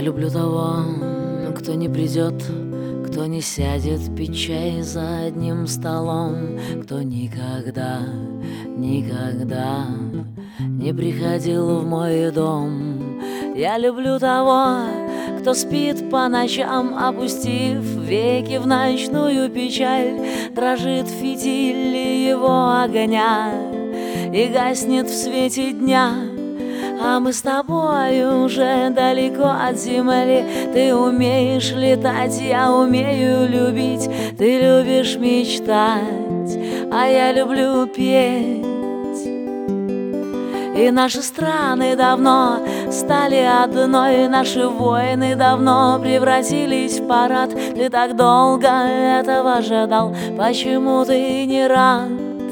люблю того, кто не придет, кто не сядет пить чай за одним столом, кто никогда, никогда не приходил в мой дом. Я люблю того, кто спит по ночам, опустив веки в ночную печаль. Дрожит фитиль его огня и гаснет в свете дня. А мы с тобой уже далеко от земли. Ты умеешь летать, я умею любить. Ты любишь мечтать, а я люблю петь. И наши страны давно стали одной, наши войны давно превратились в парад. Ты так долго этого ждал, почему ты не рад?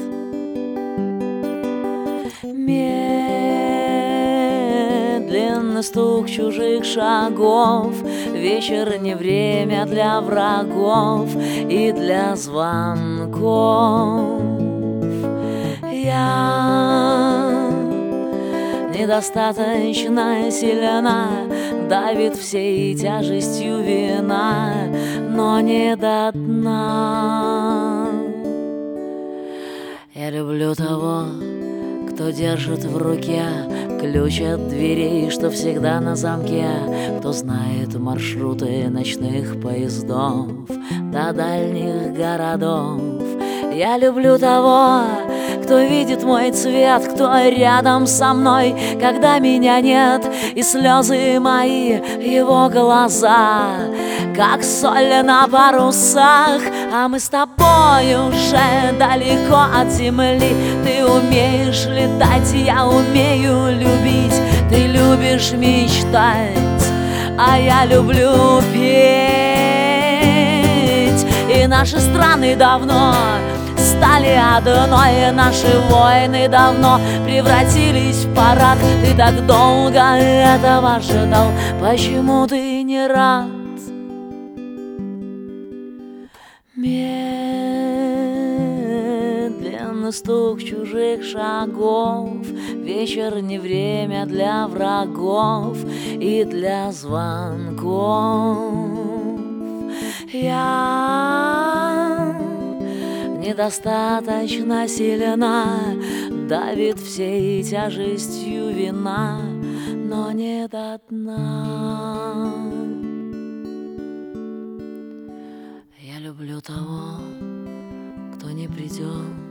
Медленный стук чужих шагов, вечер не время для врагов и для звонков. Я недостаточно сильна, давит всей тяжестью вина, но не до дна. Я люблю того, кто держит в руке ключ от дверей, что всегда на замке, кто знает маршруты ночных поездов до дальних городов. Я люблю того, кто видит мой цвет, кто рядом со мной, когда меня нет, и слезы мои его глаза, как соль на парусах. А мы с тобой уже далеко от земли. Ты умеешь летать, я умею любить. Ты любишь мечтать, а я люблю петь. И наши страны давно стали одной, наши войны давно превратились в парад. Ты так долго этого ждал, почему ты не рад? Медленный стук чужих шагов, вечер не время для врагов и для звонков. Я недостаточно сильна, давит всей тяжестью вина, но не до дна. Я люблю того, кто не придет,